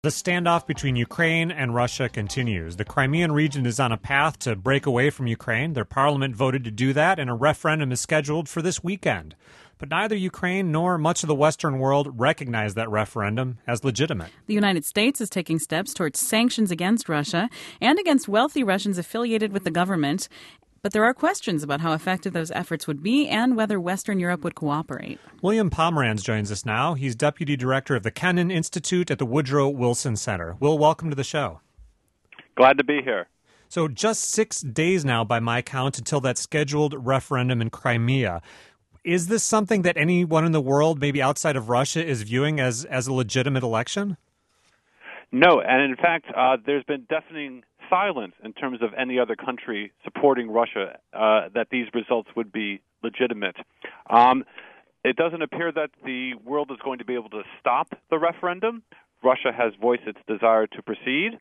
The standoff between Ukraine and Russia continues. The Crimean region is on a path to break away from Ukraine. Their parliament voted to do that, and a referendum is scheduled for this weekend. But neither Ukraine nor much of the Western world recognize that referendum as legitimate. The United States is taking steps towards sanctions against Russia and against wealthy Russians affiliated with the government. But there are questions about how effective those efforts would be and whether Western Europe would cooperate. William Pomeranz joins us now. He's deputy director of the Kennan Institute at the Woodrow Wilson Center. Will, welcome to the show. Glad to be here. So just 6 days now, by my count, until that scheduled referendum in Crimea. Is this something that anyone in the world, maybe outside of Russia, is viewing as a legitimate election? No, and in fact, there's been deafening silence in terms of any other country supporting Russia that these results would be legitimate. It doesn't appear that the world is going to be able to stop the referendum. Russia has voiced its desire to proceed.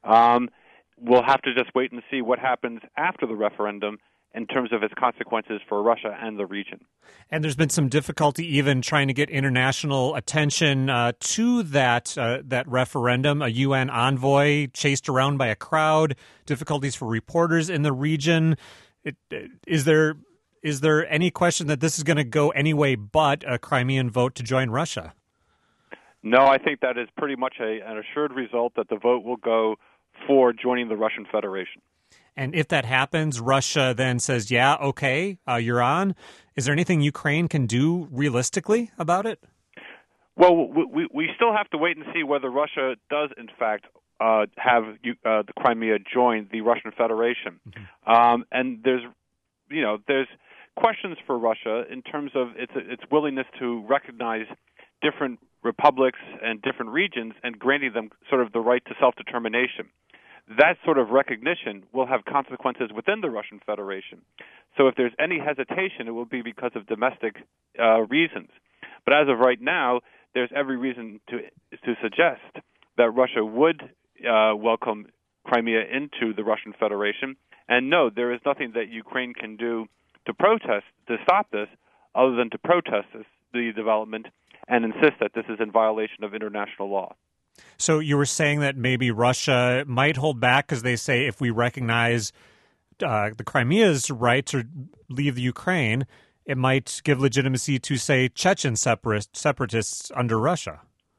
We'll have to just wait and see what happens after the referendum in terms of its consequences for Russia and the region. And there's been some difficulty even trying to get international attention to that referendum. A UN envoy chased around by a crowd, difficulties for reporters in the region. Is there any question that this is going to go any way but a Crimean vote to join Russia? No, I think that is pretty much an assured result that the vote will go for joining the Russian Federation. And if that happens, Russia then says, yeah, okay, you're on. Is there anything Ukraine can do realistically about it? Well, we still have to wait and see whether Russia does, in fact, have the Crimea join the Russian Federation. Mm-hmm. And there's questions for Russia in terms of its willingness to recognize different republics and different regions and granting them sort of the right to self-determination. That sort of recognition will have consequences within the Russian Federation. So if there's any hesitation, it will be because of domestic reasons. But as of right now, there's every reason to suggest that Russia would welcome Crimea into the Russian Federation. And no, there is nothing that Ukraine can do to stop this, other than to protest the development and insist that this is in violation of international law. So you were saying that maybe Russia might hold back because they say if we recognize the Crimea's right to leave the Ukraine, it might give legitimacy to, say, Chechen separatists under Russia.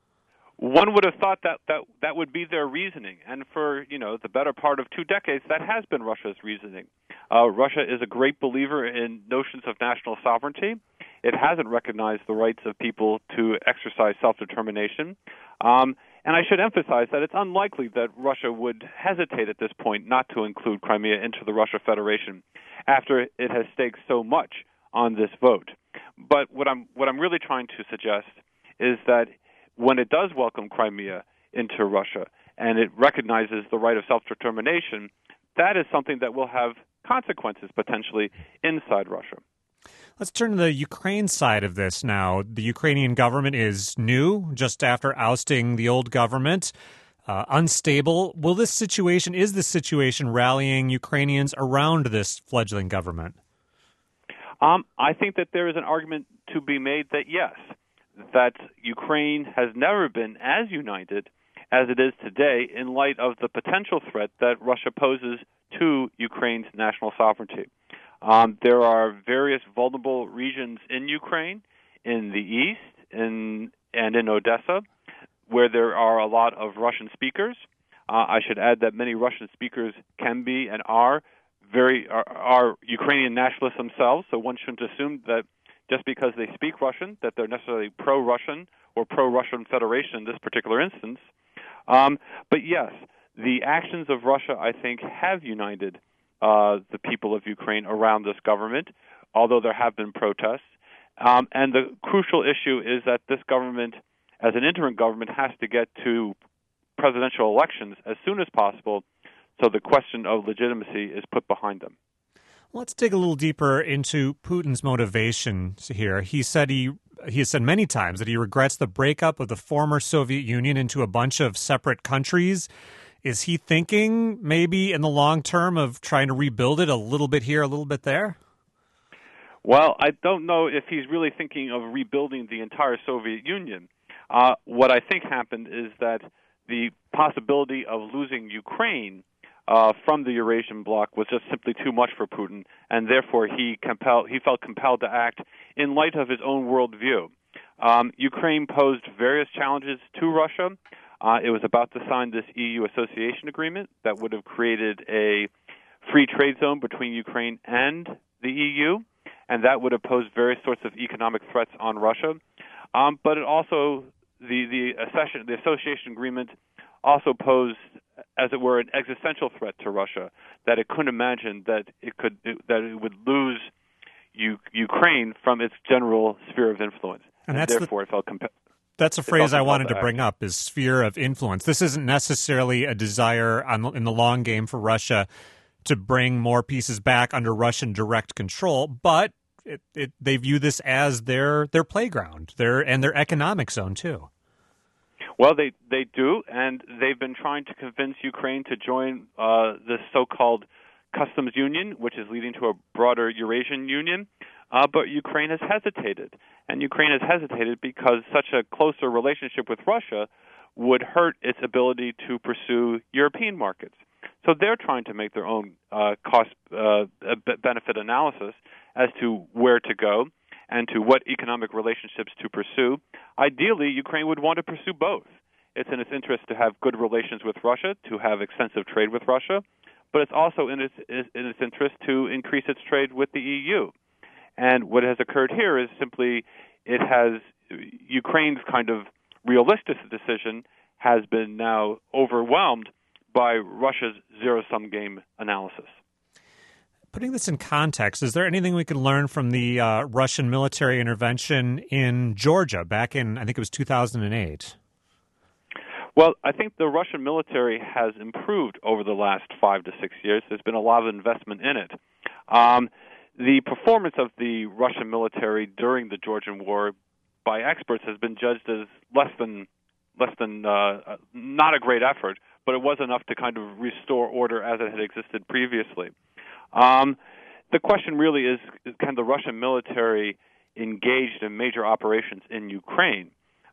One would have thought that would be their reasoning, and for the better part of 2 decades, that has been Russia's reasoning. Russia is a great believer in notions of national sovereignty. It hasn't recognized the rights of people to exercise self-determination. And I should emphasize that it's unlikely that Russia would hesitate at this point not to include Crimea into the Russia Federation after it has staked so much on this vote. But what I'm really trying to suggest is that when it does welcome Crimea into Russia and it recognizes the right of self-determination, that is something that will have consequences potentially inside Russia. Let's turn to the Ukraine side of this now. The Ukrainian government is new, just after ousting the old government, unstable. Is this situation rallying Ukrainians around this fledgling government? I think that there is an argument to be made that yes, that Ukraine has never been as united as it is today in light of the potential threat that Russia poses to Ukraine's national sovereignty. There are various vulnerable regions in Ukraine, in the east, and in Odessa, where there are a lot of Russian speakers. I should add that many Russian speakers can be and are Ukrainian nationalists themselves, so one shouldn't assume that just because they speak Russian, that they're necessarily pro-Russian or pro-Russian Federation in this particular instance. But yes, the actions of Russia, I think, have united the people of Ukraine around this government, although there have been protests. And the crucial issue is that this government, as an interim government, has to get to presidential elections as soon as possible, so the question of legitimacy is put behind them. Let's dig a little deeper into Putin's motivations here. He has said many times that he regrets the breakup of the former Soviet Union into a bunch of separate countries. Is he thinking maybe in the long term of trying to rebuild it a little bit here, a little bit there? Well, I don't know if he's really thinking of rebuilding the entire Soviet Union. What I think happened is that the possibility of losing Ukraine from the Eurasian bloc was just simply too much for Putin, and therefore he felt compelled to act in light of his own worldview. Ukraine posed various challenges to Russia. It was about to sign this EU association agreement that would have created a free trade zone between Ukraine and the EU, and that would have posed various sorts of economic threats on Russia. But it also, the association agreement also posed, as it were, an existential threat to Russia, that it couldn't imagine that it would lose Ukraine from its general sphere of influence, and therefore it felt compelled. That's a phrase I wanted to bring up, is sphere of influence. This isn't necessarily a desire in the long game for Russia to bring more pieces back under Russian direct control, but they view this as their playground, their economic zone too. Well, they do, and they've been trying to convince Ukraine to join this so-called customs union, which is leading to a broader Eurasian union. But Ukraine has hesitated, and Ukraine has hesitated because such a closer relationship with Russia would hurt its ability to pursue European markets. So they're trying to make their own cost-benefit analysis as to where to go and to what economic relationships to pursue. Ideally, Ukraine would want to pursue both. It's in its interest to have good relations with Russia, to have extensive trade with Russia, but it's also in its interest to increase its trade with the EU. And what has occurred here is simply Ukraine's kind of realistic decision has been now overwhelmed by Russia's zero-sum game analysis. Putting this in context, is there anything we can learn from the Russian military intervention in Georgia back in, I think it was 2008? Well, I think the Russian military has improved over the last 5 to 6 years. There's been a lot of investment in it. The performance of the Russian military during the Georgian War by experts has been judged as less than not a great effort, but it was enough to kind of restore order as it had existed previously. The question really is, can the Russian military engaged in major operations in Ukraine?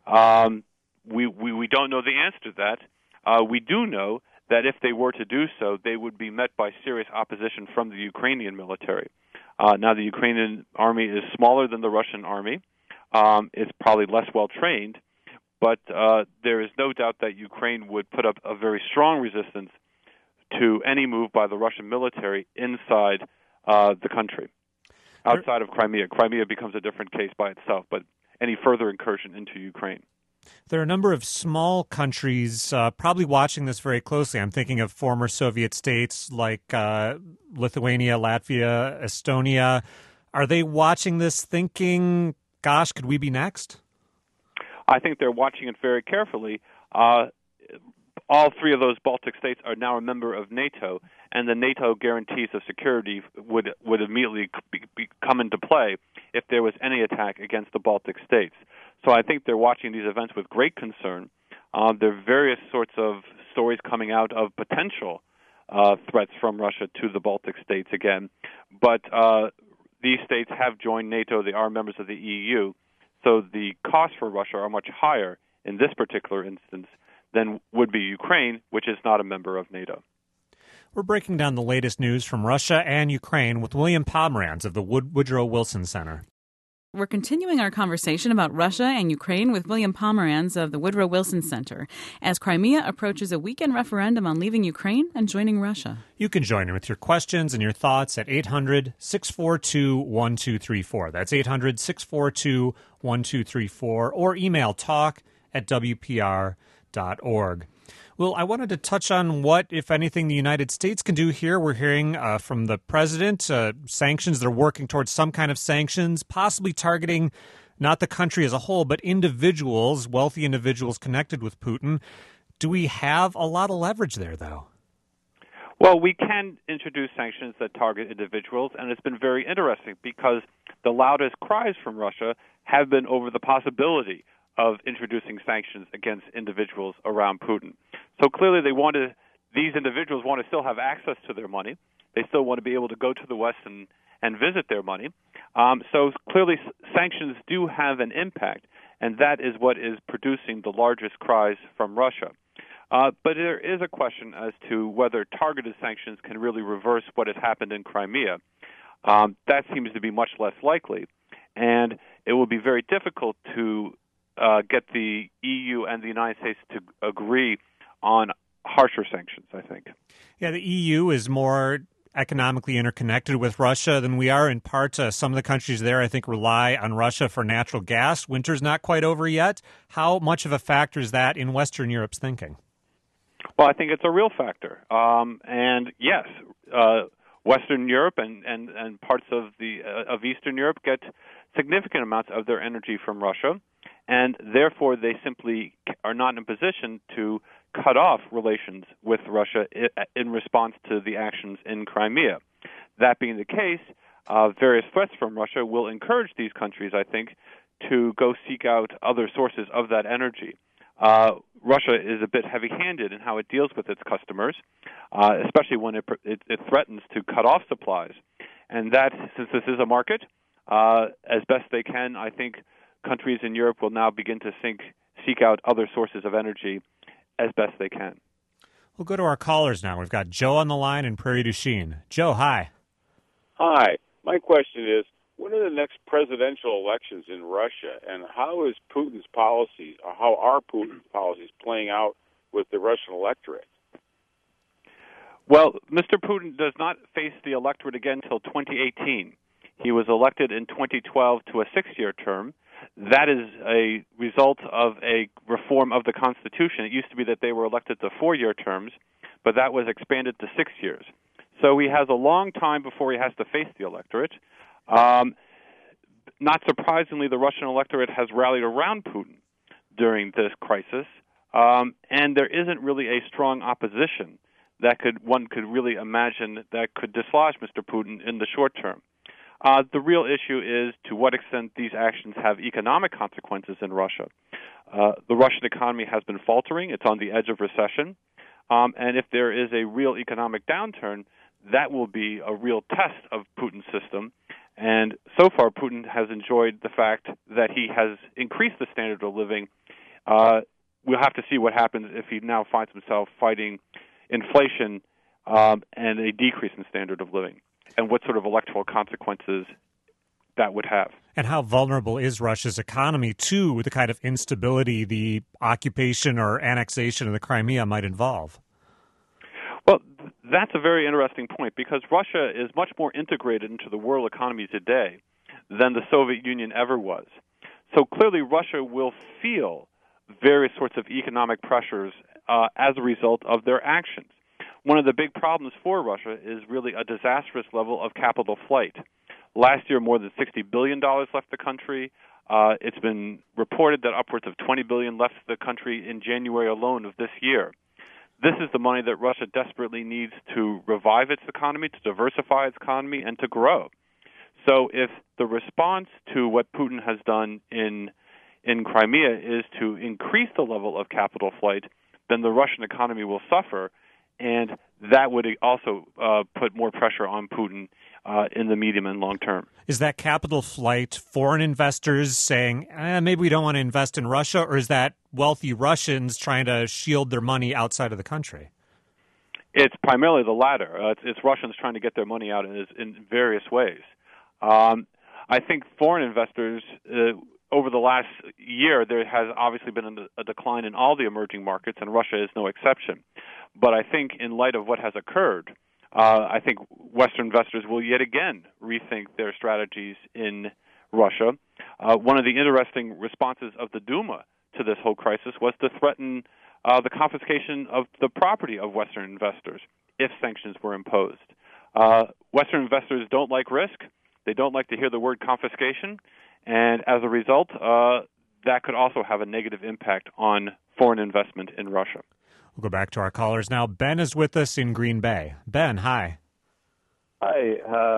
We don't know the answer to that. We do know that if they were to do so, they would be met by serious opposition from the Ukrainian military. Now, the Ukrainian army is smaller than the Russian army. It's probably less well-trained, but there is no doubt that Ukraine would put up a very strong resistance to any move by the Russian military inside the country. Outside of Crimea. Crimea becomes a different case by itself, but any further incursion into Ukraine. There are a number of small countries probably watching this very closely. I'm thinking of former Soviet states like Lithuania, Latvia, Estonia. Are they watching this thinking, gosh, could we be next? I think they're watching it very carefully. All three of those Baltic states are now a member of NATO, and the NATO guarantees of security would immediately come into play if there was any attack against the Baltic states. So I think they're watching these events with great concern. There are various sorts of stories coming out of potential threats from Russia to the Baltic states again. But these states have joined NATO. They are members of the EU. So the costs for Russia are much higher in this particular instance than would be Ukraine, which is not a member of NATO. We're breaking down the latest news from Russia and Ukraine with William Pomeranz of the Woodrow Wilson Center. We're continuing our conversation about Russia and Ukraine with William Pomeranz of the Woodrow Wilson Center as Crimea approaches a weekend referendum on leaving Ukraine and joining Russia. You can join in with your questions and your thoughts at 800-642-1234. That's 800-642-1234, or email talk@wpr.org. Well, I wanted to touch on what, if anything, the United States can do here. We're hearing from the president sanctions. They're working towards some kind of sanctions, possibly targeting not the country as a whole, but individuals, wealthy individuals connected with Putin. Do we have a lot of leverage there, though? Well, we can introduce sanctions that target individuals, and it's been very interesting because the loudest cries from Russia have been over the possibility of introducing sanctions against individuals around Putin. So clearly these individuals want to still have access to their money. They still want to be able to go to the West and visit their money. So clearly sanctions do have an impact, and that is what is producing the largest cries from Russia. But there is a question as to whether targeted sanctions can really reverse what has happened in Crimea. That seems to be much less likely, and it will be very difficult to get the EU and the United States to agree on harsher sanctions, I think. Yeah, the EU is more economically interconnected with Russia than we are. In part, some of the countries there, I think, rely on Russia for natural gas. Winter's not quite over yet. How much of a factor is that in Western Europe's thinking? Well, I think it's a real factor. And yes, Western Europe and parts of Eastern Europe get significant amounts of their energy from Russia, and therefore they simply are not in a position to cut off relations with Russia in response to the actions in Crimea. That being the case, various threats from Russia will encourage these countries, I think, to go seek out other sources of that energy. Russia is a bit heavy-handed in how it deals with its customers, especially when it threatens to cut off supplies. And that, since this is a market, as best they can, I think countries in Europe will now begin to seek out other sources of energy as best they can. We'll go to our callers now. We've got Joe on the line in Prairie du Chien. Joe, hi. Hi. My question is, when are the next presidential elections in Russia, and how is Putin's policies, or how are Putin's policies playing out with the Russian electorate? Well, Mr. Putin does not face the electorate again until 2018. He was elected in 2012 to a 6-year term. That is a result of a reform of the Constitution. It used to be that they were elected to 4-year terms, but that was expanded to 6 years. So he has a long time before he has to face the electorate. Not surprisingly, the Russian electorate has rallied around Putin during this crisis, and there isn't really a strong opposition that one could really imagine that could dislodge Mr. Putin in the short term. The real issue is to what extent these actions have economic consequences in Russia. The Russian economy has been faltering. It's on the edge of recession. And if there is a real economic downturn, that will be a real test of Putin's system. And so far, Putin has enjoyed the fact that he has increased the standard of living. We'll have to see what happens if he now finds himself fighting inflation and a decrease in standard of living, and what sort of electoral consequences that would have. And how vulnerable is Russia's economy to the kind of instability the occupation or annexation of the Crimea might involve? Well, that's a very interesting point, because Russia is much more integrated into the world economy today than the Soviet Union ever was. So clearly Russia will feel various sorts of economic pressures as a result of their actions. One of the big problems for Russia is really a disastrous level of capital flight. Last year, more than $60 billion left the country. It's been reported that upwards of $20 billion left the country in January alone of this year. This is the money that Russia desperately needs to revive its economy, to diversify its economy, and to grow. So if the response to what Putin has done in Crimea is to increase the level of capital flight, then the Russian economy will suffer, and that would also put more pressure on Putin in the medium and long term. Is that capital flight foreign investors saying, maybe we don't want to invest in Russia, or is that wealthy Russians trying to shield their money outside of the country? It's primarily the latter. It's Russians trying to get their money out in various ways. I think foreign investors, over the last year, there has obviously been a decline in all the emerging markets, and Russia is no exception. But I think in light of what has occurred, I think Western investors will yet again rethink their strategies in Russia. One of the interesting responses of the Duma to this whole crisis was to threaten the confiscation of the property of Western investors if sanctions were imposed. Western investors don't like risk. They don't like to hear the word confiscation. And as a result, that could also have a negative impact on foreign investment in Russia. We'll go back to our callers now. Ben is with us in Green Bay. Ben, hi. Hi.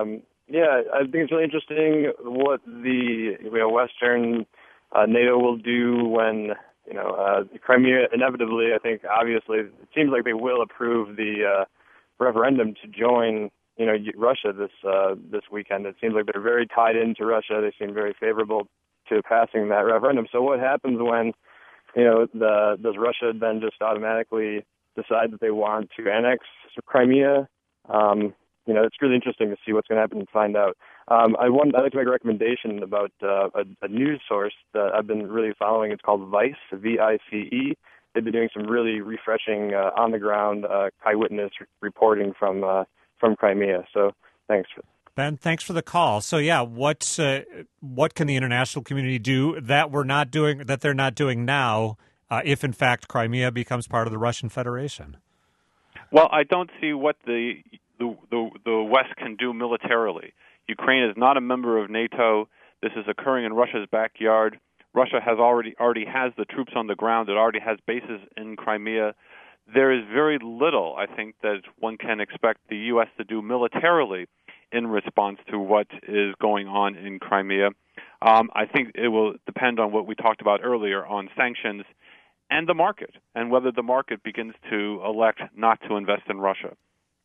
I think it's really interesting what the Western NATO will do when Crimea inevitably. I think obviously it seems like they will approve the referendum to join Russia this weekend. It seems like they're very tied into Russia. They seem very favorable to passing that referendum. So what happens when does Russia then just automatically decide that they want to annex Crimea? It's really interesting to see what's going to happen and find out. I'd like to make a recommendation about a news source that I've been really following. It's called Vice, VICE. They've been doing some really refreshing, on-the-ground eyewitness reporting from Crimea. So thanks. Ben, thanks for the call. So, yeah, what can the international community do that they're not doing now, if in fact Crimea becomes part of the Russian Federation? Well, I don't see what the West can do militarily. Ukraine is not a member of NATO. This is occurring in Russia's backyard. Russia already has the troops on the ground. It already has bases in Crimea. There is very little, I think, that one can expect the U.S. to do militarily in response to what is going on in Crimea. I think it will depend on what we talked about earlier on sanctions and the market, and whether the market begins to elect not to invest in Russia.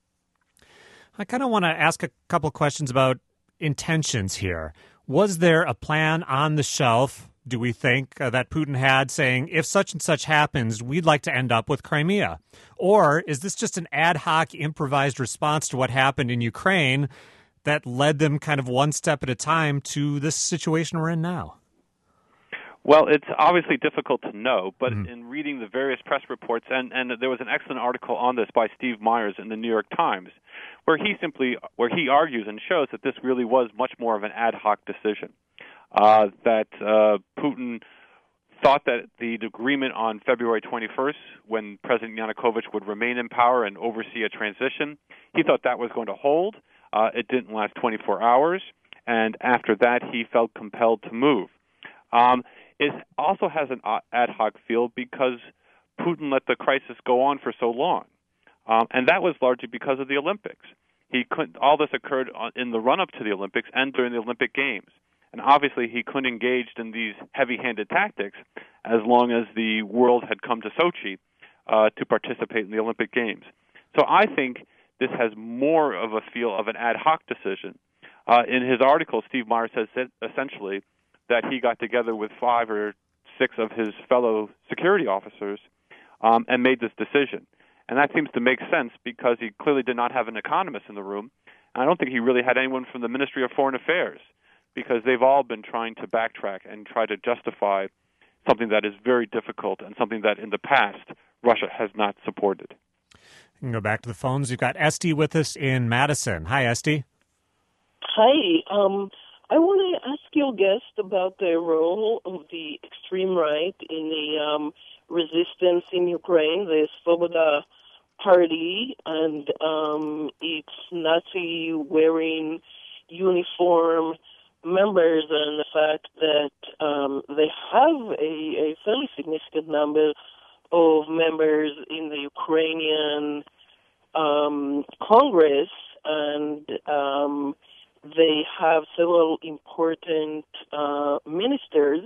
I kind of want to ask a couple questions about intentions here. Was there a plan on the shelf, do we think, that Putin had saying, if such and such happens, we'd like to end up with Crimea? Or is this just an ad hoc improvised response to what happened in Ukraine that led them kind of one step at a time to this situation we're in now? Well, it's obviously difficult to know, but in reading the various press reports, and there was an excellent article on this by Steve Myers in the New York Times, where he argues and shows that this really was much more of an ad hoc decision, that Putin thought that the agreement on February 21st, when President Yanukovych would remain in power and oversee a transition, he thought that was going to hold. It didn't last 24 hours, and after that he felt compelled to move. It also has an ad hoc feel because Putin let the crisis go on for so long, and that was largely because of the Olympics. All this occurred in the run-up to the Olympics and during the Olympic Games, and obviously he couldn't engage in these heavy-handed tactics as long as the world had come to Sochi to participate in the Olympic Games. So I think this has more of a feel of an ad hoc decision. In his article, Steve Myers says that essentially that he got together with 5 or 6 of his fellow security officers and made this decision. And that seems to make sense because he clearly did not have an economist in the room. And I don't think he really had anyone from the Ministry of Foreign Affairs, because they've all been trying to backtrack and try to justify something that is very difficult and something that in the past Russia has not supported. You can go back to the phones. You've got Esty with us in Madison. Hi, Esty. Hi. I want to ask your guest about the role of the extreme right in the resistance in Ukraine, the Svoboda party, and its Nazi-wearing uniform members, and the fact that they have a fairly significant number of members in the Ukrainian Congress, and they have several important ministers.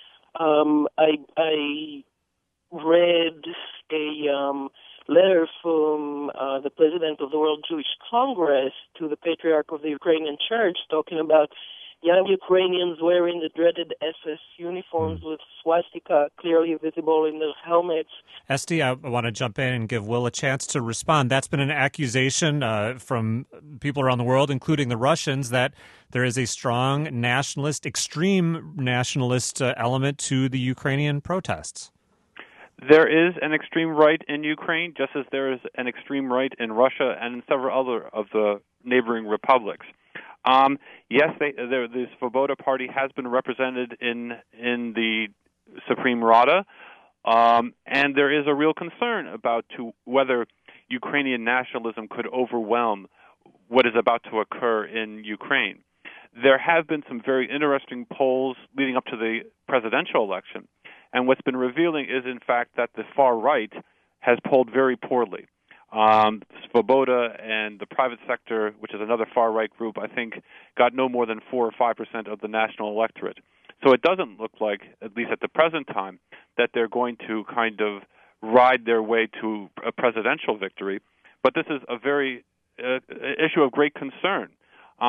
I read a letter from the president of the World Jewish Congress to the Patriarch of the Ukrainian Church talking about young Ukrainians wearing the dreaded SS uniforms with swastika clearly visible in their helmets. Esty, I want to jump in and give Will a chance to respond. That's been an accusation from people around the world, including the Russians, that there is a strong nationalist, extreme nationalist element to the Ukrainian protests. There is an extreme right in Ukraine, just as there is an extreme right in Russia and in several other of the neighboring republics. Yes, the Svoboda Party has been represented in the Supreme Rada, and there is a real concern about whether Ukrainian nationalism could overwhelm what is about to occur in Ukraine. There have been some very interesting polls leading up to the presidential election, and what's been revealing is, in fact, that the far right has polled very poorly. Svoboda and the private sector, which is another far-right group, I think got no more than 4 or 5% of the national electorate. So it doesn't look like, at least at the present time, that they're going to kind of ride their way to a presidential victory. But this is a very issue of great concern.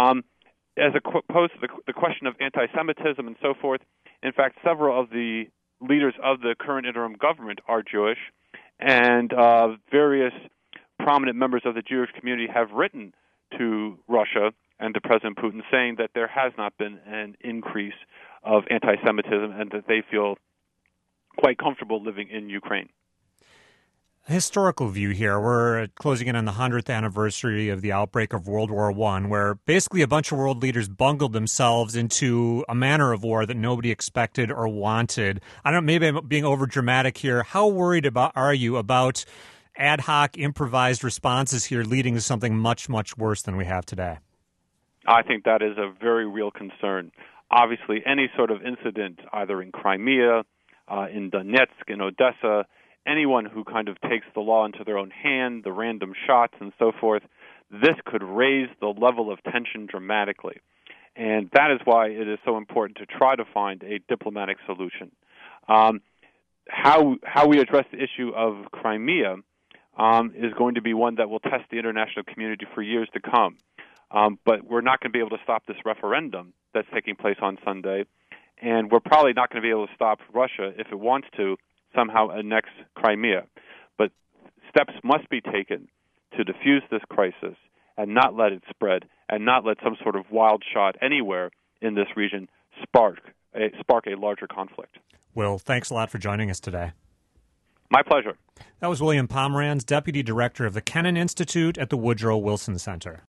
As opposed to the question of anti-Semitism and so forth, in fact, several of the leaders of the current interim government are Jewish, and various prominent members of the Jewish community have written to Russia and to President Putin saying that there has not been an increase of anti-Semitism and that they feel quite comfortable living in Ukraine. Historical view here. We're closing in on the 100th anniversary of the outbreak of World War I, where basically a bunch of world leaders bungled themselves into a manner of war that nobody expected or wanted. I don't know, maybe I'm being over dramatic here. How worried are you about ad hoc improvised responses here leading to something much, much worse than we have today? I think that is a very real concern. Obviously, any sort of incident, either in Crimea, in Donetsk, in Odessa, anyone who kind of takes the law into their own hand, the random shots and so forth, this could raise the level of tension dramatically. And that is why it is so important to try to find a diplomatic solution. How we address the issue of Crimea is going to be one that will test the international community for years to come. But we're not going to be able to stop this referendum that's taking place on Sunday, and we're probably not going to be able to stop Russia, if it wants to, somehow annex Crimea. But steps must be taken to defuse this crisis and not let it spread and not let some sort of wild shot anywhere in this region spark a larger conflict. Will, thanks a lot for joining us today. My pleasure. That was William Pomeranz, Deputy Director of the Kennan Institute at the Woodrow Wilson Center.